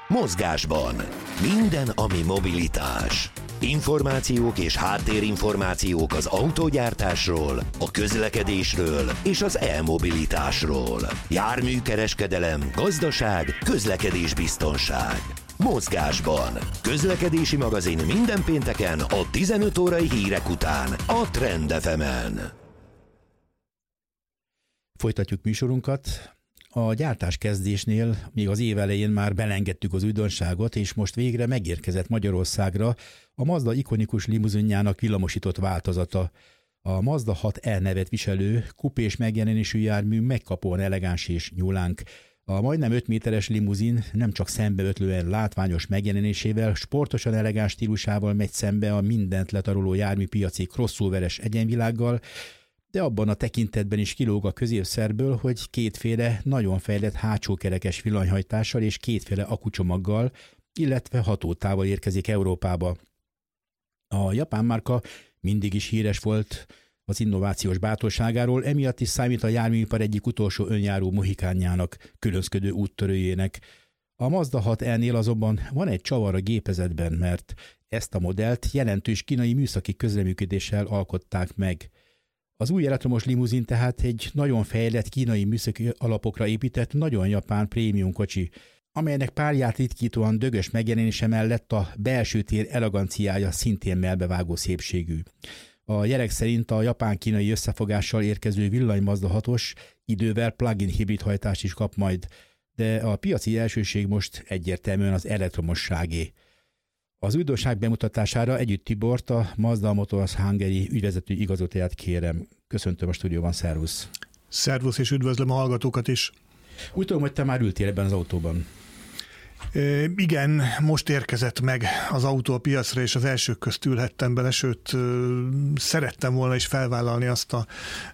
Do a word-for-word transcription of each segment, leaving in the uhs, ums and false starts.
Mozgásban. Minden, ami mobilitás. Információk és háttérinformációk az autógyártásról, a közlekedésről és az e-mobilitásról. Járműkereskedelem, gazdaság, közlekedésbiztonság. Mozgásban. Közlekedési magazin minden pénteken a tizenöt órai hírek után a Trend ef emen. Folytatjuk műsorunkat. A gyártáskezdésnél még az év elején már belengedtük az újdonságot, és most végre megérkezett Magyarországra a Mazda ikonikus limuzinjának villamosított változata. A Mazda hat E nevet viselő, kupés megjelenésű jármű megkapóan elegáns és nyúlánk. A majdnem öt méteres limuzin nem csak szembeötlően látványos megjelenésével, sportosan elegáns stílusával megy szembe a mindent letaroló járműpiaci crossoveres egyenvilággal, de abban a tekintetben is kilóg a középszerből, hogy kétféle nagyon fejlett hátsókerekes villanyhajtással és kétféle akucsomaggal, illetve hatótával érkezik Európába. A japán márka mindig is híres volt az innovációs bátorságáról, emiatt is számít a járműipar egyik utolsó önjáró mohikánjának, különszködő úttörőjének. A Mazda hat E-nél azonban van egy csavar a gépezetben, mert ezt a modellt jelentős kínai műszaki közreműködéssel alkották meg. Az új elektromos limuzin tehát egy nagyon fejlett kínai műszaki alapokra épített, nagyon japán prémium kocsi, amelynek párját ritkítóan dögös megjelenése mellett a belső tér eleganciája szintén melbevágó szépségű. A jelek szerint a japán-kínai összefogással érkező villany Mazda hatos idővel plug-in hibrid hajtást is kap majd, de a piaci elsőség most egyértelműen az elektromosságé. Az újdonság bemutatására együtt Tibort, a Mazda Motors Hungary ügyvezető igazgatóját kérem. Köszöntöm a stúdióban, szervusz! Szervusz, és üdvözlöm a hallgatókat is! Úgy tudom, hogy te már ültél ebben az autóban. E, igen, most érkezett meg az autó a piacra, és az elsők közt ülhettem bele, sőt, szerettem volna is felvállalni azt a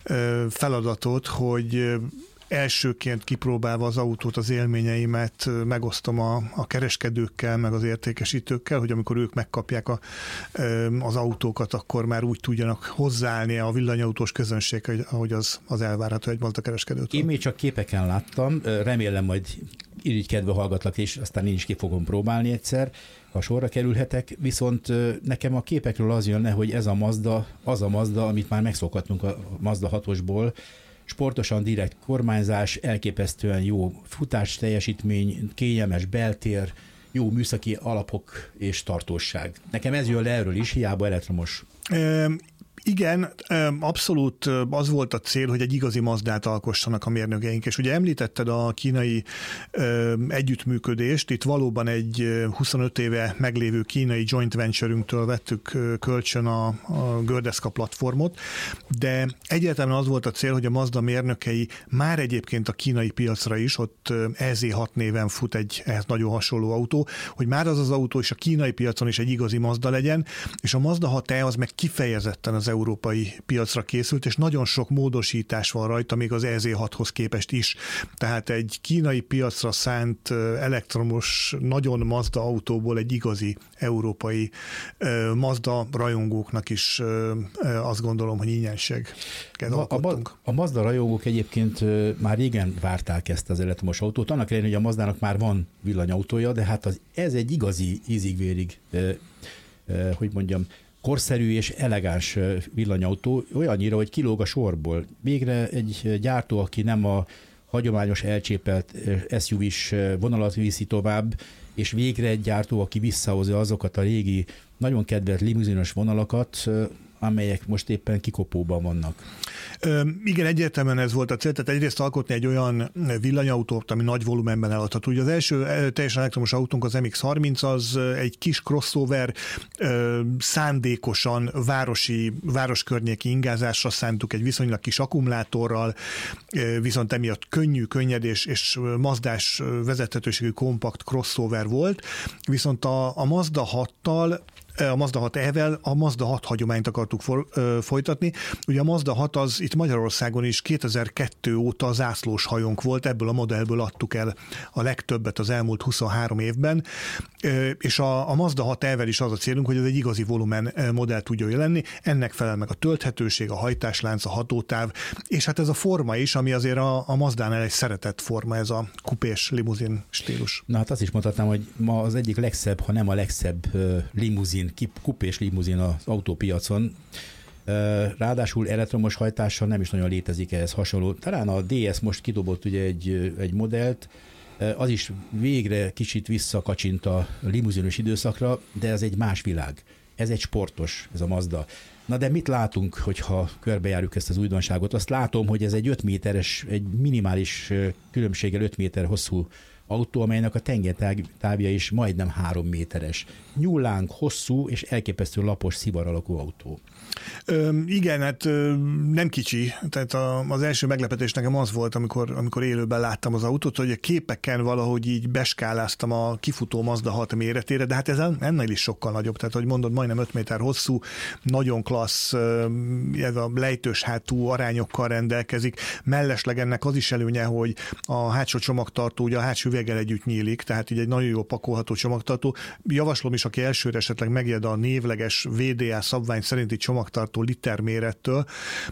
feladatot, hogy elsőként kipróbálva az autót, az élményeimet megosztom a, a kereskedőkkel, meg az értékesítőkkel, hogy amikor ők megkapják a, az autókat, akkor már úgy tudjanak hozzáállni a villanyautós közönség, ahogy az, az elvárható egy Mazda kereskedőtől. Én még csak képeken láttam, remélem majd irigykedve hallgatlak, és aztán én is ki fogom próbálni egyszer, ha sorra kerülhetek, viszont nekem a képekről az jönne, hogy ez a Mazda, az a Mazda, amit már megszokhattunk a Mazda hatosból, sportosan direkt kormányzás, elképesztően jó futás teljesítmény, kényelmes beltér, jó műszaki alapok és tartóság. Nekem ez jön le erről is, hiába elektromos. E- Igen, abszolút az volt a cél, hogy egy igazi Mazdát alkossanak a mérnökeink, és ugye említetted a kínai együttműködést, itt valóban egy huszonöt éve meglévő kínai joint venture-ünktől vettük kölcsön a, a Gördeszka platformot, de egyáltalán az volt a cél, hogy a Mazda mérnökei már egyébként a kínai piacra is, ott E Z hat néven fut egy ehhez nagyon hasonló autó, hogy már az az autó is a kínai piacon is egy igazi Mazda legyen, és a Mazda hat E az meg kifejezetten az európai piacra készült, és nagyon sok módosítás van rajta, még az E Z hathoz képest is. Tehát egy kínai piacra szánt elektromos, nagyon Mazda autóból egy igazi európai uh, Mazda rajongóknak is uh, azt gondolom, hogy ingyenséget alkottunk. A, a Mazda rajongók egyébként uh, már régen várták ezt az elektromos autót, annak ellenére, hogy a Mazdának már van villanyautója, de hát az, ez egy igazi ízig-vérig, uh, uh, hogy mondjam, korszerű és elegáns villanyautó, olyannyira, hogy kilóg a sorból. Végre egy gyártó, aki nem a hagyományos elcsépelt es u vis vonalat viszi tovább, és végre egy gyártó, aki visszahozza azokat a régi, nagyon kedvelt limuzinos vonalakat, amelyek most éppen kikopóban vannak. Ö, igen, egyértelműen ez volt a cél, tehát egyrészt alkotni egy olyan villanyautót, ami nagy volumenben eladható. Ugye az első teljesen elektromos autónk, az em iksz harminc, az egy kis crossover, ö, szándékosan városi, városkörnyéki ingázásra szántuk egy viszonylag kis akkumulátorral, ö, viszont emiatt könnyű, könnyed és, és mazdás vezethetőségű kompakt crossover volt, viszont a, a Mazda hattal a Mazda hat E-vel a Mazda hat hagyományt akartuk for, ö, folytatni. Ugye a Mazda hat az itt Magyarországon is kétezer-kettő óta zászlós hajónk volt, ebből a modellből adtuk el a legtöbbet az elmúlt huszonhárom évben, ö, és a, a Mazda hat E-vel is az a célunk, hogy ez egy igazi volumen modell tudjon lenni. Ennek felel meg a tölthetőség, a hajtáslánc, a hatótáv, és hát ez a forma is, ami azért a, a Mazdánál egy szeretett forma, ez a kupés limuzin stílus. Na hát azt is mondhatnám, hogy ma az egyik legszebb, ha nem a legszebb limuzin, kupés limuzin az autópiacon. Ráadásul elektromos hajtással nem is nagyon létezik ehhez hasonló. Talán a dé es most kidobott ugye egy, egy modellt, az is végre kicsit visszakacsint a limuzinos időszakra, de ez egy más világ. Ez egy sportos, ez a Mazda. Na de mit látunk, hogyha körbejárjuk ezt az újdonságot? Azt látom, hogy ez egy öt méteres, egy minimális különbséggel öt méter hosszú autó, amelynek a tengelytávja is majdnem három méteres. Nyúlánk, hosszú és elképesztő lapos szivar alakú autó. Ö, igen, hát ö, nem kicsi. Tehát a, az első meglepetés nekem az volt, amikor, amikor élőben láttam az autót, hogy a képeken valahogy így beskáláztam a kifutó Mazda hat méretére, de hát ez ennél is sokkal nagyobb. Tehát, hogy mondod, majdnem öt méter hosszú, nagyon klassz, ez a lejtős hátú arányokkal rendelkezik. Mellesleg ennek az is előnye, hogy a hátsó csomagtartó ugye a hátsó üveggel együtt nyílik, tehát így egy nagyon jó pakolható csomagtartó. Javaslom is, aki elsőre esetleg megjed a névleges vé dé á szabvány szerinti csomagtartó litermérettől,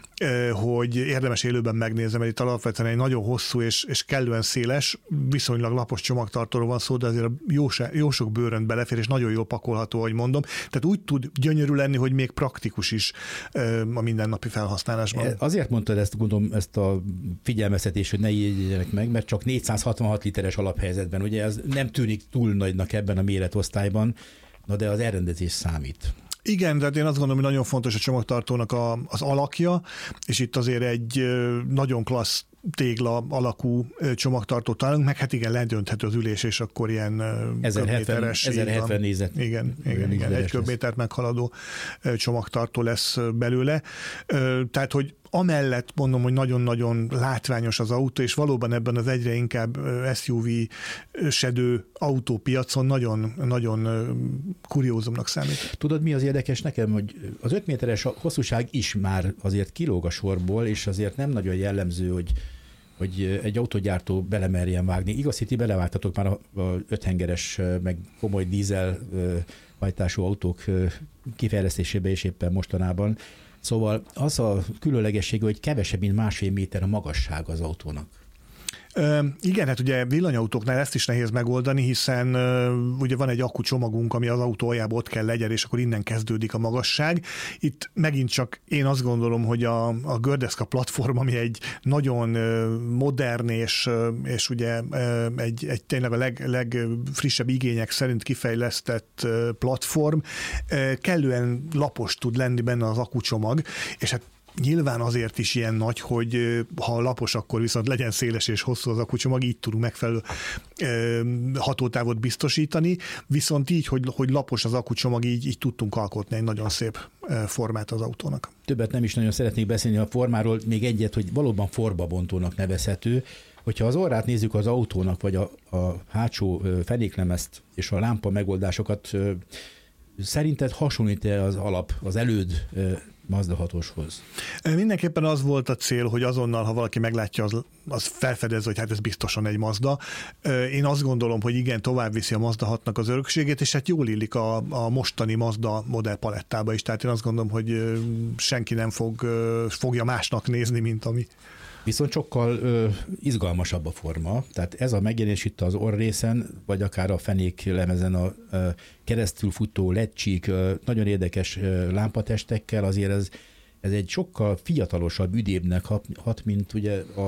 hogy érdemes élőben megnézni, mert itt alapvetően egy nagyon hosszú és, és kellően széles, viszonylag lapos csomagtartóról van szó, de azért jó, jó sok bőrönt belefér, és nagyon jól pakolható, ahogy mondom. Tehát úgy tud gyönyörű lenni, hogy még praktikus is a mindennapi felhasználásban. Azért mondtad ezt, gondolom, ezt a figyelmeztetést, hogy ne jegyenek meg, mert csak négyszázhatvanhat literes alaphelyzetben, ugye ez nem tűnik túl nagynak ebben a méretosztályban, na de az elrendezés számít. Igen, tehát én azt gondolom, hogy nagyon fontos a csomagtartónak a, az alakja, és itt azért egy nagyon klassz tégla alakú csomagtartót találunk, meg hát igen, ledönthető az ülés, és akkor ilyen ezerhetven, ezerhetven nézet. Igen, igen, igen, egy köbmétert meghaladó csomagtartó lesz belőle. Tehát, hogy amellett mondom, hogy nagyon-nagyon látványos az autó, és valóban ebben az egyre inkább es u vé-sedő autópiacon nagyon, nagyon kuriózumnak számít. Tudod, mi az érdekes nekem, hogy az öt méteres hosszúság is már azért kilóg a sorból, és azért nem nagyon jellemző, hogy hogy egy autógyártó belemerjen vágni. Igaz, hogy ti belevágtatok már a öthengeres, meg komoly dízel hajtású autók kifejlesztésébe is éppen mostanában. Szóval az a különlegessége, hogy kevesebb, mint másfél méter a magasság az autónak. Ö, igen, hát ugye villanyautóknál ezt is nehéz megoldani, hiszen ö, ugye van egy akkucsomagunk, ami az autó aljában ott kell legyen, és akkor innen kezdődik a magasság. Itt megint csak én azt gondolom, hogy a, a Gördeszka platform, ami egy nagyon ö, modern és, ö, és ugye ö, egy, egy tényleg a leg, legfrissebb igények szerint kifejlesztett ö, platform, ö, kellően lapos tud lenni benne az akkucsomag, és hát nyilván azért is ilyen nagy, hogy ha lapos, akkor viszont legyen széles és hosszú az akkucsomag, így tudunk megfelelő hatótávot biztosítani, viszont így, hogy, hogy lapos az akkucsomag, így, így tudtunk alkotni egy nagyon szép formát az autónak. Többet nem is nagyon szeretnék beszélni a formáról, még egyet, hogy valóban forbabontónak nevezhető. Hogyha az orrát nézzük az autónak, vagy a, a hátsó fenéklemezt és a lámpa megoldásokat, szerinted hasonlít-e az alap, az előd Mazda hatoshoz? Mindenképpen az volt a cél, hogy azonnal, ha valaki meglátja, az, az felfedez, hogy hát ez biztosan egy Mazda. Én azt gondolom, hogy igen, tovább viszi a Mazda hatnak az örökségét, és hát jól illik a, a mostani Mazda modellpalettába is. Tehát én azt gondolom, hogy senki nem fog, fogja másnak nézni, mint ami. Viszont sokkal ö, izgalmasabb a forma, tehát ez a megjelenés itt az orrrészen, vagy akár a fenéklemezen a ö, keresztül futó ledcsík, ö, nagyon érdekes ö, lámpatestekkel, azért ez, ez egy sokkal fiatalosabb, üdébbnek hat, hat mint ugye a,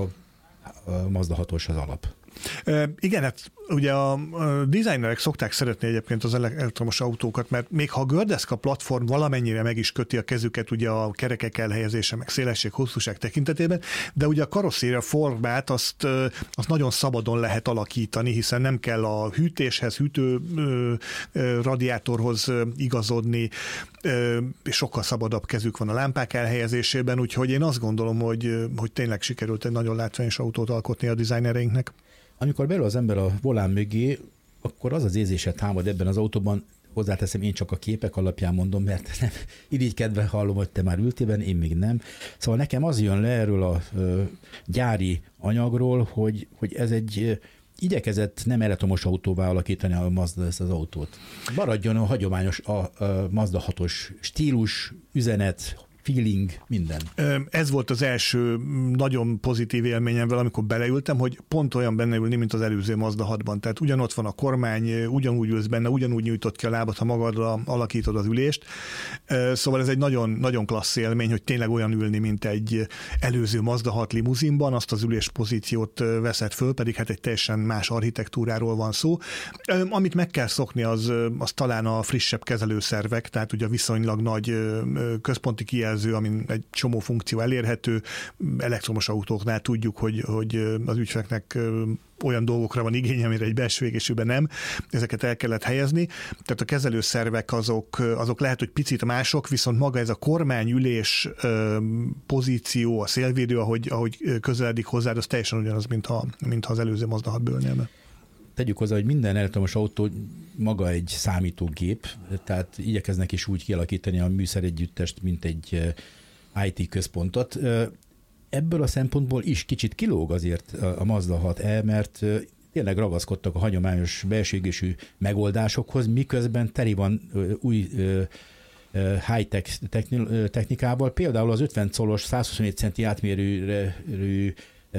a Mazda hatos az alap. E, igen, hát ugye a, a designerek szokták szeretni egyébként az elektromos autókat, mert még ha a Gördeszka platform valamennyire meg is köti a kezüket ugye a kerekek elhelyezése, meg szélesség, hosszúság tekintetében, de ugye a karosszéria formát azt, azt nagyon szabadon lehet alakítani, hiszen nem kell a hűtéshez, hűtő ö, ö, radiátorhoz igazodni, ö, és sokkal szabadabb kezük van a lámpák elhelyezésében, úgyhogy én azt gondolom, hogy, hogy tényleg sikerült egy nagyon látványos autót alkotni a designereinknek. Amikor belül az ember a volán mögé, akkor az az érzése támad ebben az autóban, hozzáteszem, én csak a képek alapján mondom, mert nem irigykedve hallom, hogy te már ültében, én még nem. Szóval nekem az jön le erről a ö, gyári anyagról, hogy, hogy ez egy ö, igyekezett nem elektromos autóvá alakítani a Mazda ezt az autót. Maradjon a hagyományos a, a Mazda hatos stílus, üzenet, feeling, minden. Ez volt az első nagyon pozitív élményem vele, amikor beleültem, hogy pont olyan benne ülni, mint az előző Mazda hatban. Tehát ugyanott van a kormány, ugyanúgy ülsz benne, ugyanúgy nyújtott ki a lábad, ha magadra alakítod az ülést. Szóval ez egy nagyon, nagyon klassz élmény, hogy tényleg olyan ülni, mint egy előző Mazda hat limuzinban, azt az ülés pozíciót veszed föl, pedig hát egy teljesen más architektúráról van szó. Amit meg kell szokni, az, az talán a frissebb kezelőszervek, tehát ugye a viszonylag nagy központi kijelző, amin egy csomó funkció elérhető. Elektromos autóknál tudjuk, hogy, hogy az ügyfeleknek olyan dolgokra van igény, amire egy belső égésűben nem. Ezeket el kellett helyezni. Tehát a kezelőszervek azok, azok lehet, hogy picit mások, viszont maga ez a kormányülés pozíció, a szélvédő, ahogy, ahogy közeledik hozzád, az teljesen ugyanaz, mintha, mintha az előző Mazda hat ülnél be. Tegyük hozzá, hogy minden elektromos autó maga egy számítógép, tehát igyekeznek is úgy kialakítani a műszeregyüttest, mint egy i té központot. Ebből a szempontból is kicsit kilóg azért a Mazda hat e, mert tényleg ragaszkodtak a hagyományos belső égésű megoldásokhoz, miközben teli van új high-tech technikával, például az ötven colos, százhuszonnégy centi átmérőjű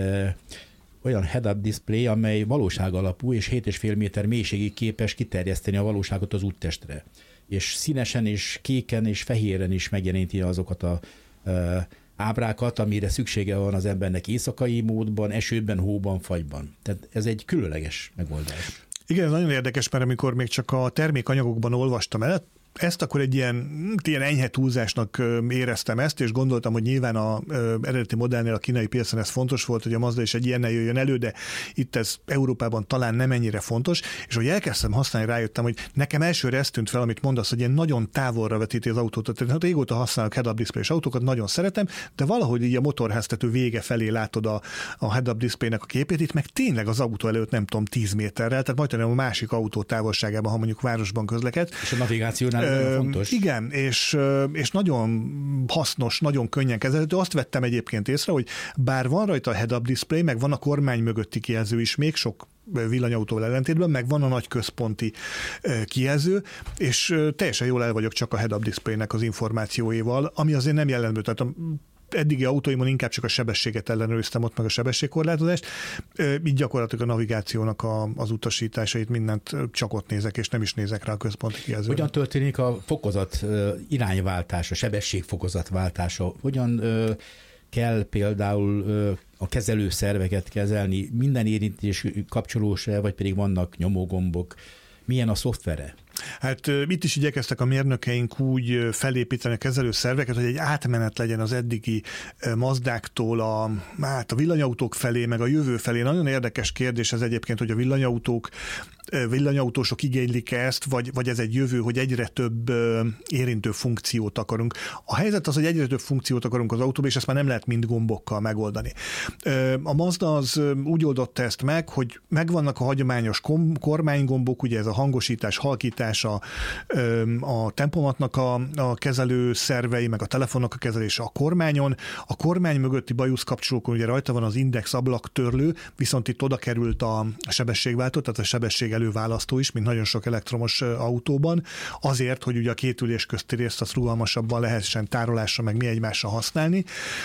olyan head-up display, amely valóság alapú és hét egész öt méter mélységig képes kiterjeszteni a valóságot az úttestre. És színesen és kéken és fehéren is megjeleníti azokat a e, ábrákat, amire szüksége van az embernek éjszakai módban, esőben, hóban, fagyban. Tehát ez egy különleges megoldás. Igen, ez nagyon érdekes, mert amikor még csak a termékanyagokban olvastam el, ezt akkor egy ilyen, ilyen enyhe túlzásnak éreztem ezt, és gondoltam, hogy nyilván az eredeti modellnél a kínai piacon ez fontos volt, hogy a Mazda is egy ilyennel jöjjön elő, de itt ez Európában talán nem ennyire fontos, és hogy elkezdtem használni, rájöttem, hogy nekem elsőre ezt tűnt fel, amit mondasz, hogy ilyen nagyon távolra vetíti az autót. Tehát hát régóta használok head-up display-s autókat, nagyon szeretem, de valahogy így a motorháztető vége felé látod a, a head-up displaynek a képét, itt meg tényleg az autó előtt nem tudom, tíz méterrel, tehát majdnem a másik autó távolságában, ha mondjuk városban közleked. És a navigációnál Ö, fontos. Igen, és, és nagyon hasznos, nagyon könnyen kezelhető. Azt vettem egyébként észre, hogy bár van rajta a head-up display, meg van a kormány mögötti kijelző is, még sok villanyautóval ellentétben, meg van a nagy központi kijelző, és teljesen jól el vagyok csak a head-up displaynek az információival, ami azért nem jellemző. Tehát a eddigi autóimon inkább csak a sebességet ellenőriztem ott, meg a sebességkorlátozást, így gyakorlatilag a navigációnak a, az utasításait mindent csak ott nézek, és nem is nézek rá a központi kijelzőre. Hogyan történik a fokozat irányváltása, sebességfokozatváltása? Hogyan kell például a kezelőszerveket kezelni? Minden érintés kapcsolós-e, vagy pedig vannak nyomógombok? Milyen a szoftvere? Hát itt is igyekeztek a mérnökeink úgy felépíteni a kezelőszerveket, hogy egy átmenet legyen az eddigi Mazdáktól a, hát a villanyautók felé, meg a jövő felé. Nagyon érdekes kérdés ez egyébként, hogy a villanyautók, villanyautósok igénylik ezt, vagy, vagy ez egy jövő, hogy egyre több érintő funkciót akarunk. A helyzet az, hogy egyre több funkciót akarunk az autóban, és ezt már nem lehet mind gombokkal megoldani. A Mazda az úgy oldotta ezt meg, hogy megvannak a hagyományos kormánygombok, ugye ez a hangosítás, halkítás, a, a tempomatnak a, a kezelő szervei, meg a telefonnak a kezelése a kormányon. A kormány mögötti bajusz kapcsolókon ugye rajta van az index ablaktörlő, viszont itt oda került a sebességváltó, tehát a sebesség előválasztó is, mint nagyon sok elektromos autóban, azért, hogy ugye a két ülés közti részt azt rugalmasabban lehessen tárolásra, meg mi egymásra használni.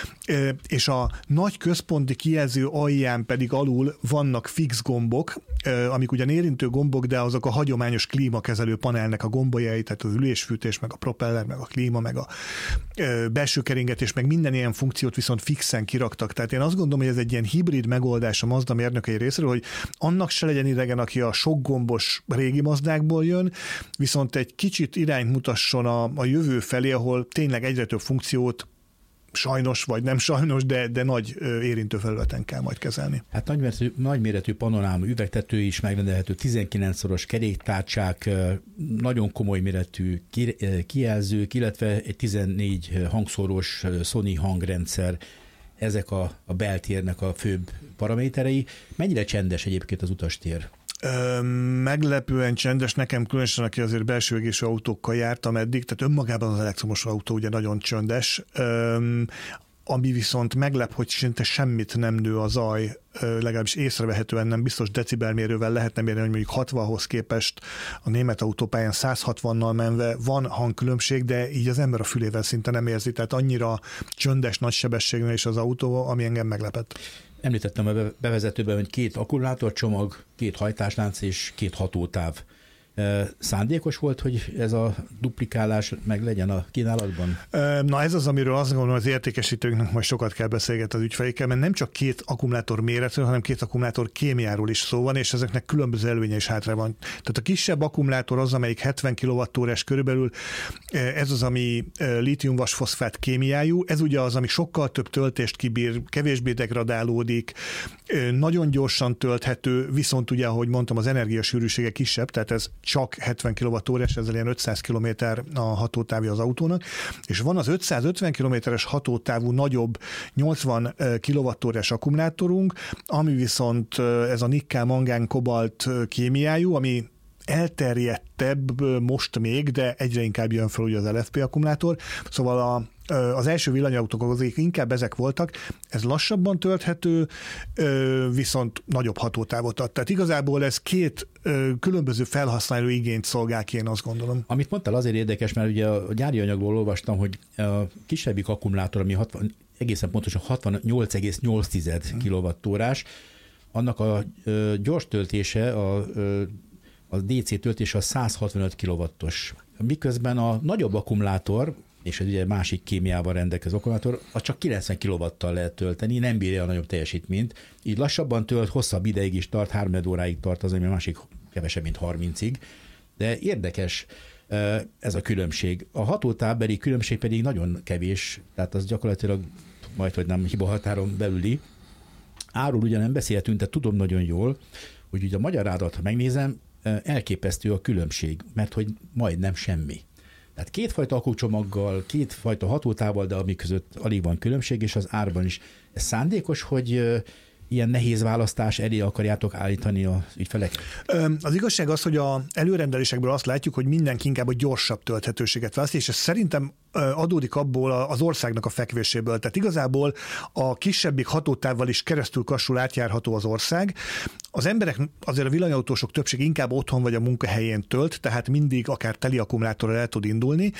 És a nagy központi kijelző alján pedig alul vannak fix gombok, amik ugyan érintő gombok, de azok a hagyományos klímakezelő panelnek a gombojai, tehát az ülésfűtés, meg a propeller, meg a klíma, meg a belső keringetés, meg minden ilyen funkciót viszont fixen kiraktak. Tehát én azt gondolom, hogy ez egy ilyen hibrid megoldás a Mazda mérnökei részéről, hogy annak se legyen idegen, aki a sok gombos régi Mazdákból jön, viszont egy kicsit irányt mutasson a, a jövő felé, ahol tényleg egyre több funkciót sajnos, vagy nem sajnos, de, de nagy érintő felületen kell majd kezelni. Hát nagyméretű, nagyméretű panoráma üvegtető is megrendelhető, tizenkilenc szoros keréktárcsák, nagyon komoly méretű kijelzők, illetve egy tizennégy hangszoros Sony hangrendszer. Ezek a, a beltérnek a főbb paraméterei. Mennyire csendes egyébként az utastér? Ö, meglepően csendes, nekem különösen, aki azért belső égésű autókkal jártam eddig, tehát önmagában az elektromos autó ugye nagyon csöndes. Ö, ami viszont meglep, hogy szinte semmit nem nő a zaj, legalábbis észrevehetően nem, biztos decibelmérővel lehetne mérni, hogy mondjuk hatvanhoz képest a német autópályán száz hatvannal menve van hangkülönbség, de így az ember a fülével szinte nem érzi, tehát annyira csöndes, nagy sebességnél is az autó, ami engem meglepett. Említettem a bevezetőben, hogy két akkumulátorcsomag, két hajtáslánc és két hatótáv. Szándékos volt, hogy ez a duplikálás meg legyen a kínálatban? Na ez az, amiről azt gondolom, az értékesítőknek majd sokat kell beszélgetni az ügyfelékkel, mert nem csak két akkumulátor méretről, hanem két akkumulátor kémiáról is szó van, és ezeknek különböző előnye is hátra van. Tehát a kisebb akkumulátor az, amelyik hetven kilowattórás körülbelül, ez az, ami lítium-vasfoszfát kémiájú, ez ugye az, ami sokkal több töltést kibír, kevésbé degradálódik, nagyon gyorsan tölthető, viszont ugye, ahogy mondtam, az energiasűrűsége kisebb, tehát ez csak hetven kilowattórás, ezzel ilyen ötszáz kilométer a hatótávja az autónak, és van az ötszázötven kilométeres hatótávú nagyobb nyolcvan kilowattórás akkumulátorunk, ami viszont ez a nikkel, mangán, kobalt kémiájú, ami elterjedtebb most még, de egyre inkább jön fel ugye az el ef pé akkumulátor, szóval a az első villanyautók azok inkább ezek voltak, ez lassabban tölthető, viszont nagyobb hatótávot ad. Tehát igazából ez két különböző felhasználó igényt szolgál ki, én azt gondolom. Amit mondtál, azért érdekes, mert ugye a gyári anyagból olvastam, hogy a kisebbik akkumulátor, ami hatvan, egészen pontosan hatvannyolc egész nyolc kilowattórás, annak a gyors töltése, a, a dé cé töltése a száz hatvanöt kilowattos. Miközben a nagyobb akkumulátor, és ez ugye másik kémiával rendelkező akkumulátor, az csak kilencven kilowattal lehet tölteni, nem bírja a nagyobb teljesítményt. Így lassabban tölt, hosszabb ideig is tart, három óráig tart, az, ami a másik kevesebb, mint harmincig. De érdekes ez a különbség. A hatótávbeli különbség pedig nagyon kevés, tehát az gyakorlatilag majd, hogy nem hibahatáron belüli. Árul ugyan nem beszélhetünk, de tudom nagyon jól, hogy ugye a magyar árat, ha megnézem, elképesztő a különbség, mert hogy majdnem semmi. Tehát kétfajta akkucsomaggal, kétfajta hatótávval, de ami között alig van különbség, és az árban is. Ez szándékos, hogy ilyen nehéz választás elé akarjátok állítani az ügyfelek? Az igazság az, hogy az előrendelésekből azt látjuk, hogy mindenki inkább a gyorsabb tölthetőséget választ, és ez szerintem adódik abból az országnak a fekvéséből. Tehát igazából a kisebbik hatótávval is keresztül kassul átjárható az ország. Az emberek, azért a villanyautósok többség inkább otthon vagy a munkahelyén tölt, tehát mindig akár teli akkumulátorral el tud indulni,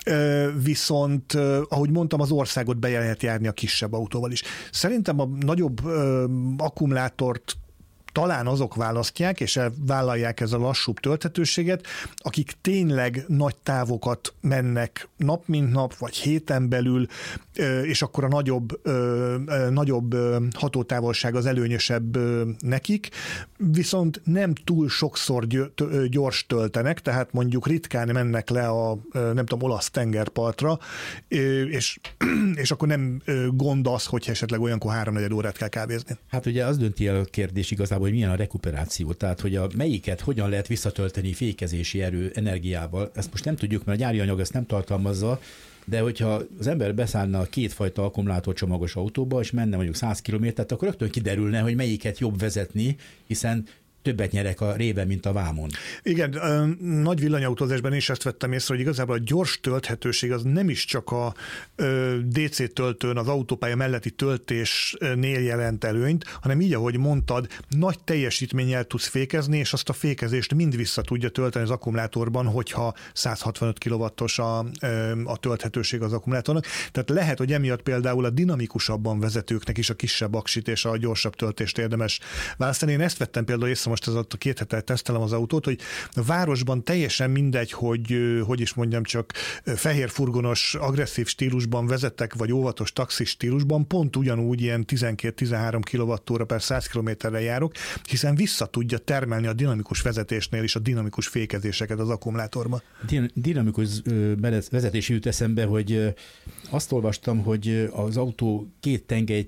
viszont ahogy mondtam, az országot be lehet járni a kisebb autóval is. Szerintem a nagyobb akkumulátort talán azok választják, és vállalják ez a lassúbb tölthetőséget, akik tényleg nagy távokat mennek nap mint nap, vagy héten belül, és akkor a nagyobb, nagyobb hatótávolság az előnyösebb nekik, viszont nem túl sokszor gyors töltenek, tehát mondjuk ritkán mennek le a, nem tudom, olasz tengerpartra, és, és akkor nem gond az, hogy esetleg olyankor háromnegyed órát kell kávézni. Hát ugye az dönti el a kérdés igazából, hogy milyen a rekuperáció, tehát hogy a melyiket hogyan lehet visszatölteni fékezési erő energiával. Ezt most nem tudjuk, mert a gyári anyag ezt nem tartalmazza, de hogyha az ember beszállna a kétfajta akkumulátorcsomagos autóba, és menne mondjuk száz kilométert, akkor rögtön kiderülne, hogy melyiket jobb vezetni, hiszen többet nyerek a réven, mint a vámon. Igen, nagy villanyautózásban is ezt vettem észre, hogy igazából a gyors tölthetőség az nem is csak a dé cé töltőn, az autópálya melletti töltésnél jelent előnyt, hanem így, ahogy mondtad, nagy teljesítménnyel tudsz fékezni, és azt a fékezést mind vissza tudja tölteni az akkumulátorban, hogyha száz hatvanöt kilowattos a, a tölthetőség az akkumulátornak. Tehát lehet, hogy emiatt például a dinamikusabban vezetőknek is a kisebb aksit és a gyorsabb töltést érdemes választani. Én ezt vettem például észre, most ez a két hete tesztelem az autót, hogy a városban teljesen mindegy, hogy hogy is mondjam, csak fehér furgonos, agresszív stílusban vezetek, vagy óvatos taxis stílusban, pont ugyanúgy ilyen tizenkét-tizenhárom kilowattóra per száz kilométerre járok, hiszen vissza tudja termelni a dinamikus vezetésnél is a dinamikus fékezéseket az akkumulátorba. Dinamikus vezetés jut eszembe, hogy azt olvastam, hogy az autó két tengely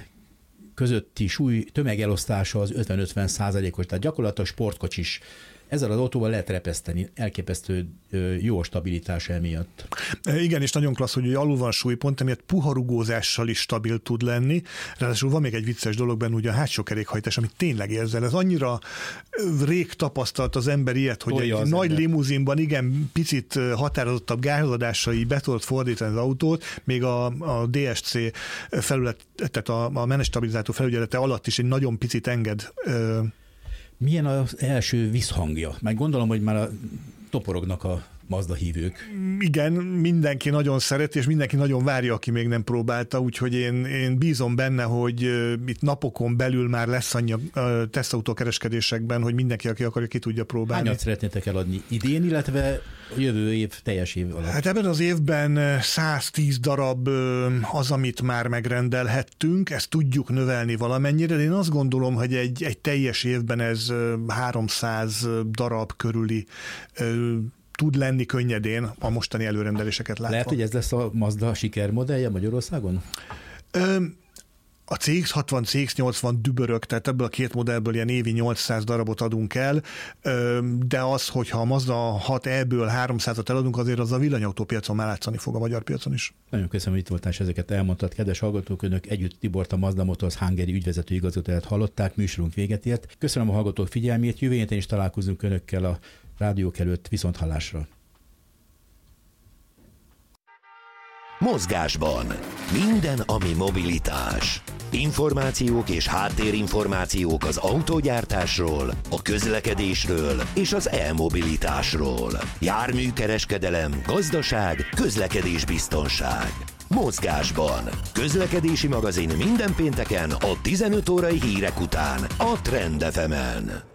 közötti súly tömegelosztása az ötven-ötven százalékos, tehát gyakorlatilag sportkocsis ezzel az autóval lehet repeszteni, elképesztő jó a stabilitás emiatt. Igen, és nagyon klassz, hogy alul van súlypont, emiatt puha rugózással is stabil tud lenni. Ráadásul van még egy vicces dolog benne, ugye a hátsó kerékhajtás, amit tényleg érzel. Ez annyira rég tapasztalt az ember ilyet, hogy Tolja egy nagy ember. Limuzinban igen picit határozottabb gázadásai be tudod fordítani az autót, még a, a dé es cé felület, tehát a, a menetstabilizátor felügyelete alatt is egy nagyon picit enged. Milyen az első visszhangja? Meg gondolom, hogy már a toporognak a Mazda hívők. Igen, mindenki nagyon szeret, és mindenki nagyon várja, aki még nem próbálta, úgyhogy én, én bízom benne, hogy itt napokon belül már lesz annyi tesztautókereskedésekben, hogy mindenki, aki akarja, ki tudja próbálni. Hányat szeretnétek eladni idén, illetve a jövő év teljes év alatt? Hát ebben az évben száztíz darab az, amit már megrendelhettünk, ezt tudjuk növelni valamennyire, de én azt gondolom, hogy egy, egy teljes évben ez háromszáz darab körüli tud lenni könnyedén a mostani előrendeléseket látva. Lehet, hogy ez lesz a Mazda sikermodellje Magyarországon? Ö, a cé iksz hatvan, cé iksz nyolcvan dübörök, tehát ebből a két modellből ilyen évi nyolcszáz darabot adunk el, de az, hogyha a Mazda hat E-ből háromszázat eladunk, azért az a villanyautópiacon már látszani fog a magyar piacon is. Nagyon köszönöm, hogy itt voltál, és ezeket elmondtad. Kedves hallgatók, önök együtt Tibort, a Mazda Motors Hungary ügyvezető igazgatóját hallották, műsorunk véget ért. Köszönöm a hallgatók figyelmét, jövő héten is találkozunk önökkel a rádiók előtt, viszonthallásra. Mozgásban minden, ami mobilitás. Információk és háttérinformációk az autógyártásról, a közlekedésről és az e-mobilitásról. Járműkereskedelem, gazdaság, közlekedésbiztonság. Mozgásban. Közlekedési magazin minden pénteken a tizenöt órai hírek után a Trend ef emen.